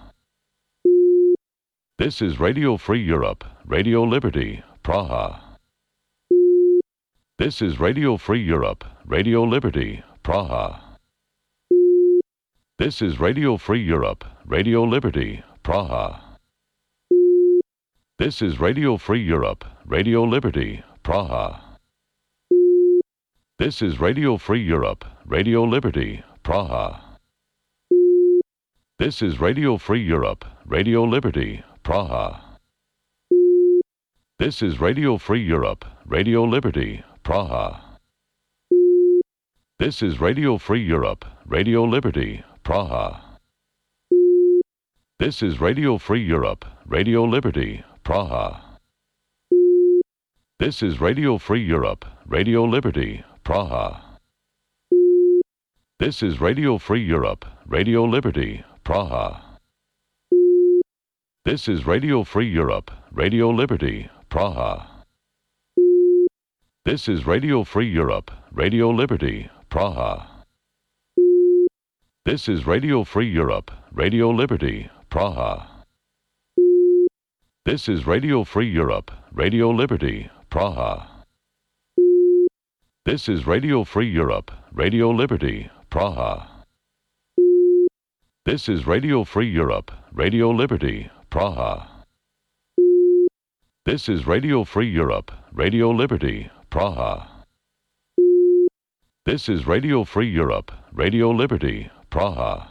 This is Radio Free Europe, Radio Liberty, Praha. This is Radio Free Europe, Radio Liberty, Praha. This is Radio Free Europe, Radio Liberty, Praha. This is Radio Free Europe, Radio Liberty, Praha. This is Radio Free Europe, Radio Liberty, Praha. This is Radio Free Europe, Radio Liberty, Praha. This is Radio Free Europe, Radio Liberty, Praha. This is Radio Free Europe, Radio Liberty, Praha. This is Radio Free Europe, Radio Liberty, Praha. This is Radio Free Europe, Radio Liberty, Praha. This is Radio Free Europe, Radio Liberty, Praha. This is Radio Free Europe, Radio Liberty, Praha. This is Radio Free Europe, Radio Liberty, Praha. This is Radio Free Europe, Radio Liberty, Praha. This is Radio Free Europe, Radio Liberty, Praha. This is Radio Free Europe, Radio Liberty, Praha. This is Radio Free Europe, Radio Liberty, Praha. This is Radio Free Europe, Radio Liberty, Praha. This is Radio Free Europe, Radio Liberty, Praha.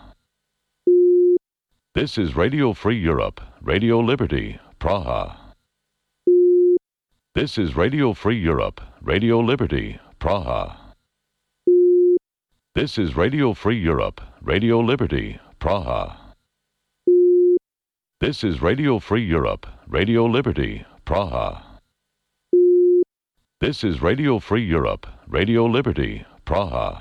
This is Radio Free Europe, Radio Liberty, Praha. This is Radio Free Europe, Radio Liberty, Praha. This is Radio Free Europe, Radio Liberty, Praha. This is Radio Free Europe, Radio Liberty, Praha. This is Radio Free Europe, Radio Liberty, Praha.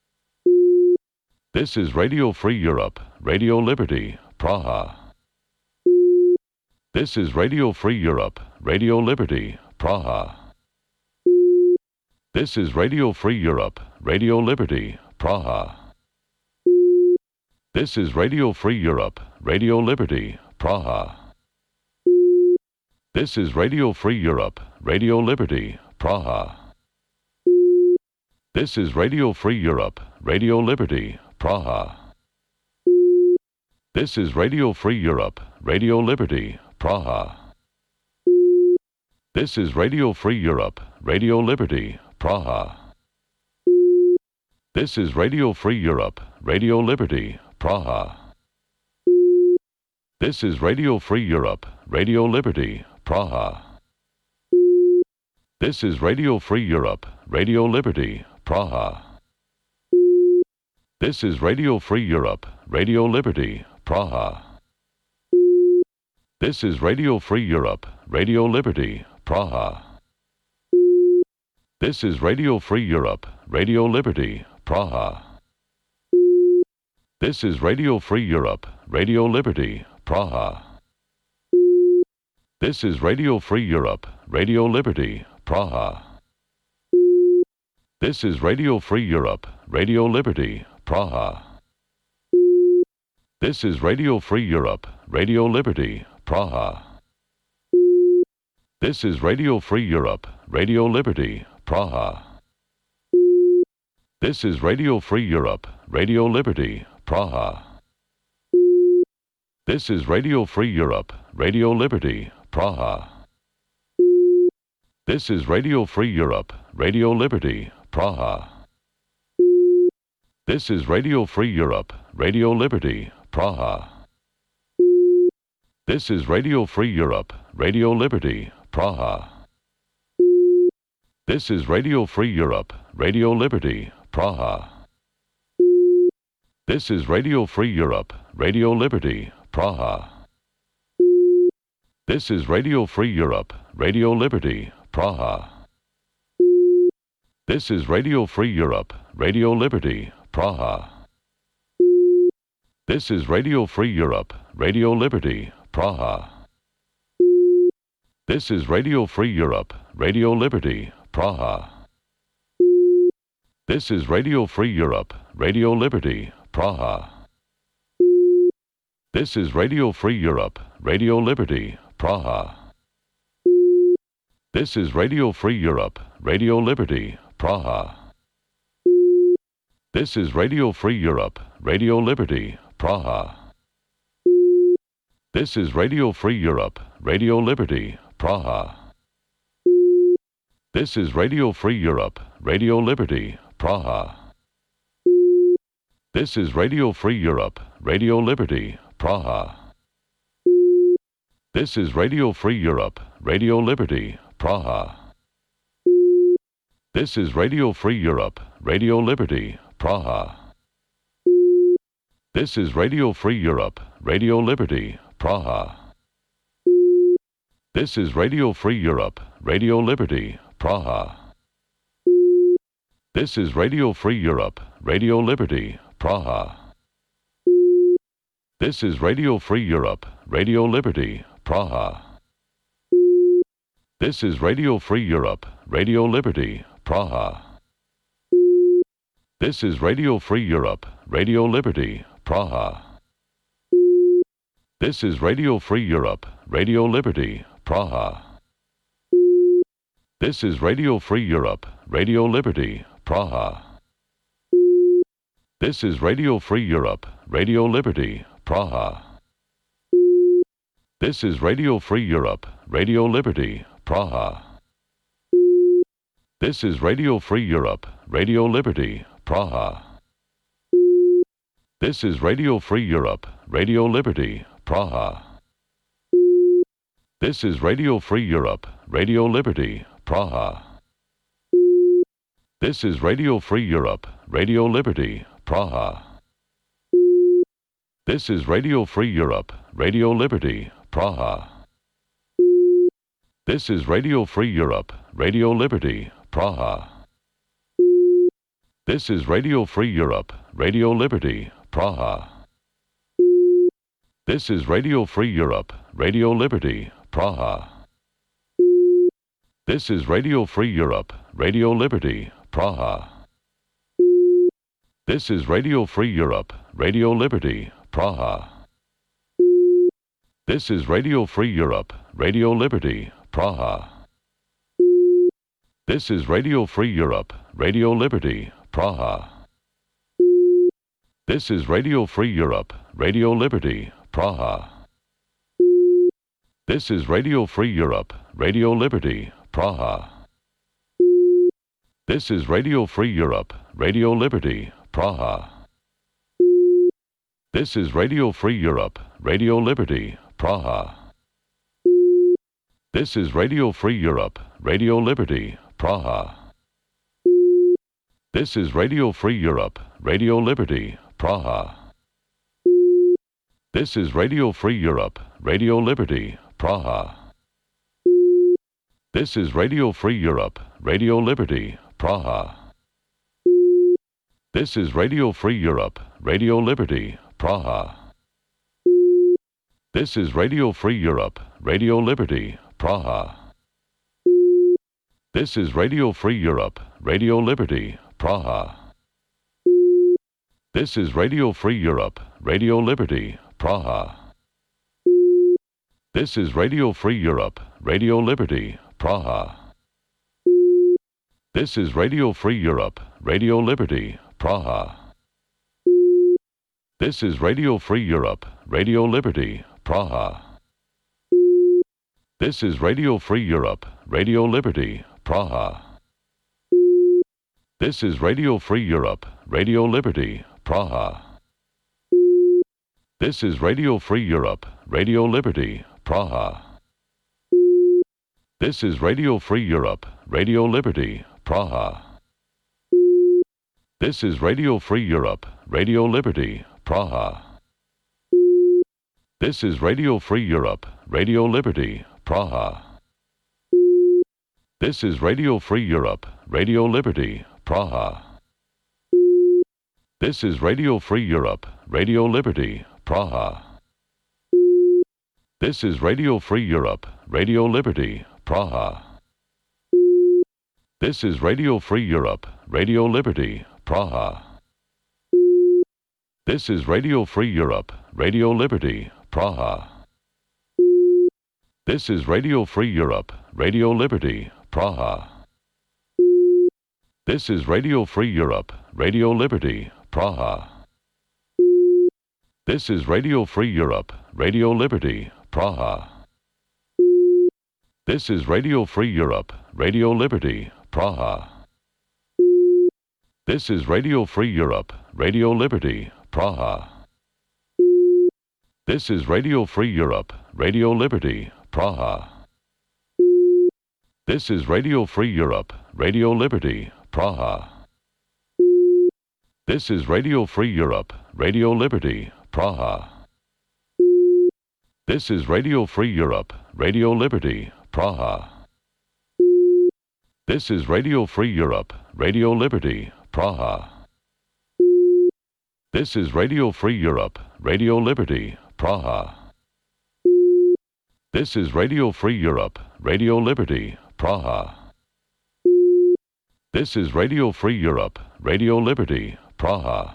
This is Radio Free Europe, Radio Liberty, Praha. This is Radio Free Europe, Radio Liberty, Praha. This is Radio Free Europe, Radio Liberty, Praha. This is Radio Free Europe, Radio Liberty, Praha. This is Radio Free Europe, Radio Liberty, Praha. This is Radio Free Europe, Radio Liberty, Praha. This is Radio Free Europe, Radio Liberty, Praha. This is Radio Free Europe, Radio Liberty, Praha. This is Radio Free Europe, Radio Liberty, Praha. This is Radio Free Europe, Radio Liberty, Praha. This is Radio Free Europe, Radio Liberty, Praha. This is Radio Free Europe, Radio Liberty, Praha. This is Radio Free Europe, Radio Liberty, Praha. This is Radio Free Europe, Radio Liberty, Praha. This is Radio Free Europe, Radio Liberty, Praha. This is Radio Free Europe, Radio Liberty, Praha. This is Radio Free Europe, Radio Liberty, Praha. This is Radio Free Europe, Radio Liberty, Praha. This is Radio Free Europe, Radio Liberty, Praha. This is Radio Free Europe, Radio Liberty, Praha. This is Radio Free Europe, Radio Liberty, Praha. This is Radio Free Europe, Radio Liberty, Praha. This is Radio Free Europe, Radio Liberty, Praha. This is Radio Free Europe, Radio Liberty, Praha. This is Radio Free Europe, Radio Liberty, Praha. This is Radio Free Europe, Radio Liberty, Praha. This is Radio Free Europe, Radio Liberty, Praha. This is Radio Free Europe, Radio Liberty, Praha. This is Radio Free Europe, Radio Liberty, Praha. This is Radio Free Europe, Radio Liberty, Praha. This is Radio Free Europe, Radio Liberty, Praha. This is Radio Free Europe, Radio Liberty, Praha. This is Radio Free Europe, Radio Liberty, Praha. This is Radio Free Europe, Radio Liberty, Praha. This is Radio Free Europe, Radio Liberty, Praha. This is Radio Free Europe, Radio Liberty, Praha. This is Radio Free Europe, Radio Liberty, Praha. This is Radio Free Europe, Radio Liberty, Praha. This is Radio Free Europe, Radio Liberty, Praha. This is Radio Free Europe, Radio Liberty, Praha. This is Radio Free Europe, Radio Liberty, Praha. This is Radio Free Europe, Radio Liberty, Praha. This is Radio Free Europe, Radio Liberty, Praha. This is Radio Free Europe, Radio Liberty, Praha. This is Radio Free Europe, Radio Liberty, Praha. This is Radio Free Europe, Radio Liberty, Praha. This is Radio Free Europe, Radio Liberty, Praha. This is Radio Free Europe, Radio Liberty, Praha. This is Radio Free Europe, Radio Liberty, Praha. This is Radio Free Europe, Radio Liberty, Praha. This is Radio Free Europe, Radio Liberty, Praha. This is Radio Free Europe, Radio Liberty, Praha. This is Radio Free Europe, Radio Liberty, Praha. This is Radio Free Europe, Radio Liberty, Praha. This is Radio Free Europe, Radio Liberty, Praha. This is Radio Free Europe, Radio Liberty, Praha. This is Radio Free Europe, Radio Liberty, Praha. This is Radio Free Europe, Radio Liberty, Praha. This is Radio Free Europe, Radio Liberty, Praha. This is Radio Free Europe, Radio Liberty, Praha. This is Radio Free Europe, Radio Liberty, Praha. This is Radio Free Europe, Radio Liberty, Praha. This is Radio Free Europe, Radio Liberty, Praha. This is Radio Free Europe, Radio Liberty, Praha. This is Radio Free Europe, Radio Liberty, Praha. This is Radio Free Europe, Radio Liberty, Praha. This is Radio Free Europe, Radio Liberty, Praha. This is Radio Free Europe, Radio Liberty, Praha. This is Radio Free Europe, Radio Liberty, Praha. This is Radio Free Europe, Radio Liberty, Praha. This is Radio Free Europe, Radio Liberty, Praha. This is Radio Free Europe, Radio Liberty, Praha. This is Radio Free Europe, Radio Liberty, Praha. This is Radio Free Europe, Radio Liberty, Praha. This is Radio Free Europe, Radio Liberty, Praha. This is Radio Free Europe, Radio Liberty, Praha. This is Radio Free Europe, Radio Liberty, Praha. This is Radio Free Europe, Radio Liberty, Praha. This is Radio Free Europe, Radio Liberty, Praha. This is Radio Free Europe, Radio Liberty, Praha. This is Radio Free Europe, Radio Liberty, Praha. This is Radio Free Europe, Radio Liberty, Praha. This is Radio Free Europe, Radio Liberty, Praha. This is Radio Free Europe, Radio Liberty, Praha. This is Radio Free Europe, Radio Liberty, Praha. This is Radio Free Europe, Radio Liberty, Praha. This is Radio Free Europe, Radio Liberty, Praha. This is Radio Free Europe, Radio Liberty, Praha. This is Radio Free Europe, Radio Liberty, Praha. This is Radio Free Europe, Radio Liberty, Praha. This is Radio Free Europe, Radio Liberty, Praha. This is Radio Free Europe, Radio Liberty, Praha. This is Radio Free Europe, Radio Liberty, Praha. This is Radio Free Europe, Radio Liberty, Praha. This is Radio Free Europe, Radio Liberty, Praha. This is Radio Free Europe, Radio Liberty, Praha. This is Radio Free Europe, Radio Liberty, Praha. This is Radio Free Europe, Radio Liberty, Praha. This is Radio Free Europe, Radio Liberty, Praha. This is Radio Free Europe, Radio Liberty, Praha.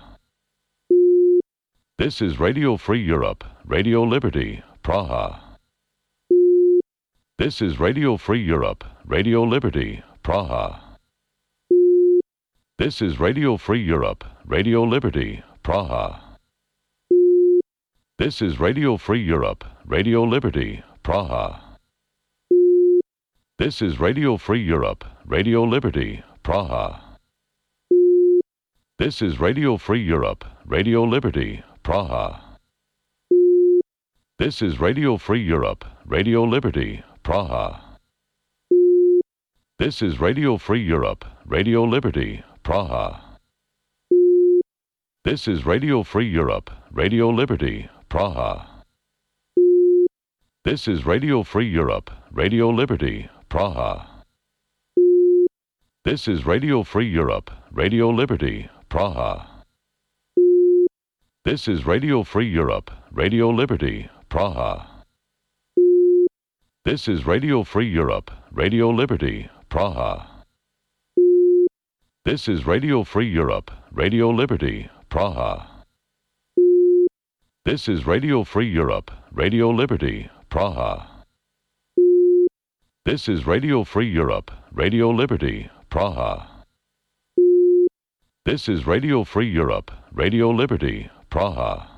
This is Radio Free Europe, Radio Liberty, Praha. This is Radio Free Europe, Radio Liberty, Praha. This is Radio Free Europe, Radio Liberty, Praha. This is Radio Free Europe, Radio Liberty, Praha. This is Radio Free Europe, Radio Liberty, Praha. This is Radio Free Europe, Radio Liberty, Praha. This is Radio Free Europe, Radio Liberty, Praha. This is Radio Free Europe, Radio Liberty, Praha. This is Radio Free Europe, Radio Liberty, Praha. This is Radio Free Europe, Radio Liberty, Praha. This is Radio Free Europe, Radio Liberty, Praha. This is Radio Free Europe, Radio Liberty, Praha. This is Radio Free Europe, Radio Liberty, Praha. This is Radio Free Europe, Radio Liberty, Praha. This is Radio Free Europe, Radio Liberty, Praha. This is Radio Free Europe, Radio Liberty, Praha. This is Radio Free Europe, Radio Liberty, Praha.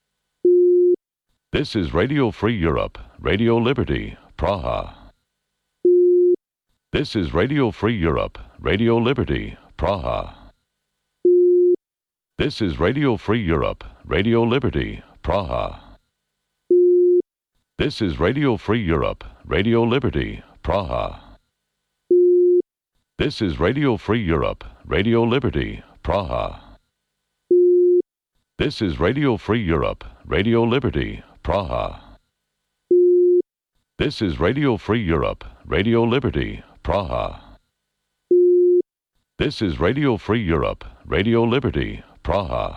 This is Radio Free Europe, Radio Liberty, Praha. This is Radio Free Europe, Radio Liberty, Praha. This is Radio Free Europe, Radio Liberty, Praha. This is Radio Free Europe, Radio Liberty, Praha. This is Radio Free Europe, Radio Liberty, Praha. This is Radio Free Europe, Radio Liberty, Praha. This is Radio Free Europe, Radio Liberty, Praha. This is Radio Free Europe, Radio Liberty, Praha.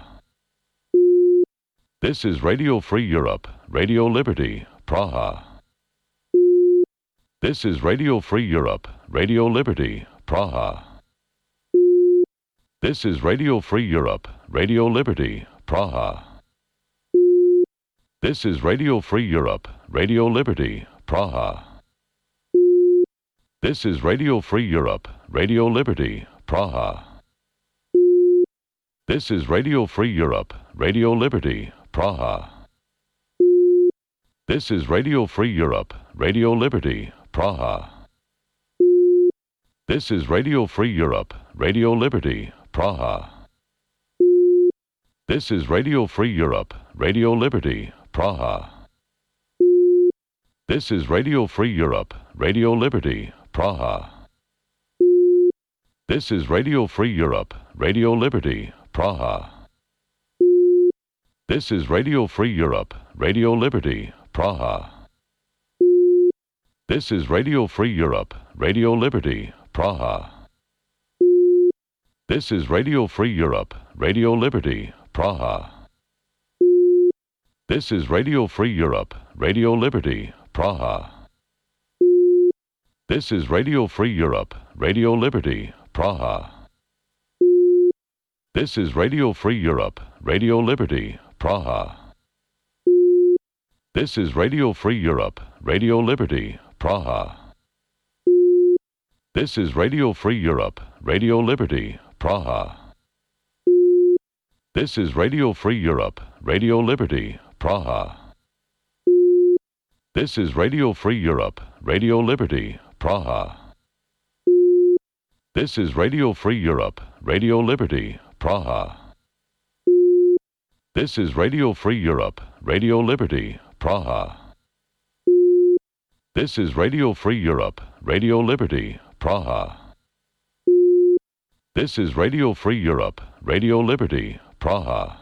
This is Radio Free Europe, Radio Liberty, Praha. This is Radio Free Europe, Radio Liberty, Praha. This is Radio Free Europe, Radio Liberty, Praha. This is Radio Free Europe, Radio Liberty, Praha. This is Radio Free Europe, Radio Liberty, Praha. This is Radio Free Europe, Radio Liberty, Praha. This is Radio Free Europe, Radio Liberty, Praha. This is Radio Free Europe, Radio Liberty, Praha. This is Radio Free Europe, Radio Liberty, Praha. This is Radio Free Europe, Radio Liberty, Praha. This is Radio Free Europe, Radio Liberty, Praha. This is Radio Free Europe, Radio Liberty, Praha. This is Radio Free Europe, Radio Liberty, Praha. This is Radio Free Europe, Radio Liberty, Praha. This is Radio Free Europe, Radio Liberty, Praha. This is Radio Free Europe, Radio Liberty, Praha. This is Radio Free Europe, Radio Liberty, Praha. This is Radio Free Europe, Radio Liberty, Praha. This is Radio Free Europe, Radio Liberty, Praha. This is Radio Free Europe, Radio Liberty, Praha. This is Radio Free Europe, Radio Liberty, Praha. This is Radio Free Europe, Radio Liberty, Praha. This is Radio Free Europe, Radio Liberty, Praha. This is Radio Free Europe, Radio Liberty, Praha. This is Radio Free Europe, Radio Liberty, Praha.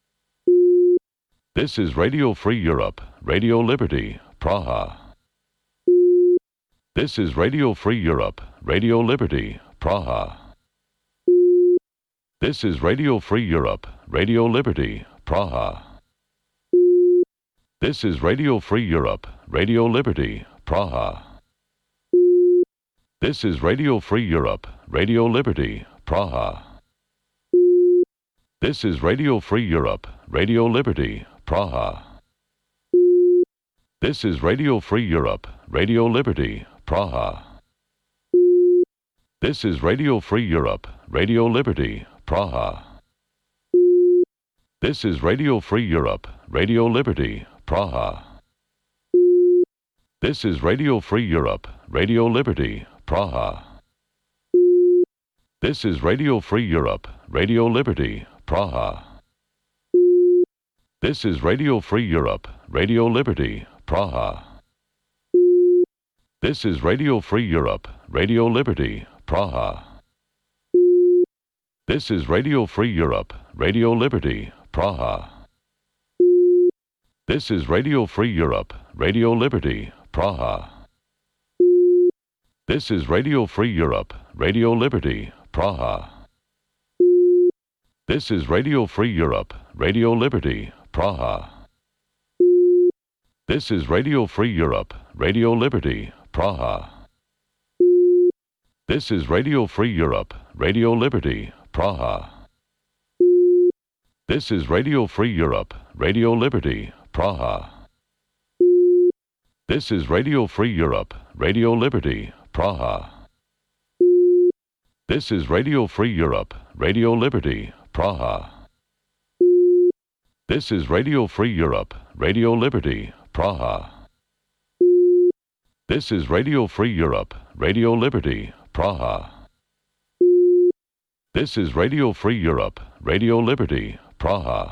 This is Radio Free Europe, Radio Liberty, Praha. This is Radio Free Europe, Radio Liberty, Praha. This is Radio Free Europe, Radio Liberty, Praha. This is Radio Free Europe, Radio Liberty, Praha. This is Radio Free Europe, Radio Liberty, Praha. This is Radio Free Europe, Radio Liberty, Praha. This is Radio Free Europe, Radio Liberty, Praha. This is Radio Free Europe, Radio Liberty, Praha. This is Radio Free Europe, Radio Liberty, Praha. This is Radio Free Europe, Radio Liberty, Praha. This is Radio Free Europe, Radio Liberty, Praha. This is Radio Free Europe, Radio Liberty, Praha. This is Radio Free Europe, Radio Liberty, Praha. This is Radio Free Europe, Radio Liberty, Praha. This is Radio Free Europe, Radio Liberty, Praha. This is Radio Free Europe, Radio Liberty, Praha. This is Radio Free Europe, Radio Liberty, Praha. This is Radio Free Europe, Radio Liberty, Praha. This is Radio Free Europe, Radio Liberty, Praha. This is Radio Free Europe, Radio Liberty, Praha. This is Radio Free Europe, Radio Liberty, Praha. This is Radio Free Europe, Radio Liberty, Praha. This is Radio Free Europe, Radio Liberty, Praha. This is Radio Free Europe, Radio Liberty, Praha. This is Radio Free Europe, Radio Liberty, Praha.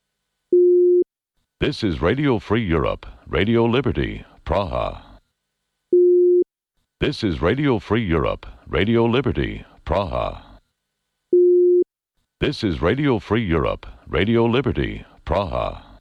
This is Radio Free Europe, Radio Liberty, Praha. This is Radio Free Europe, Radio Liberty, Praha. This is Radio Free Europe, Radio Liberty, Praha.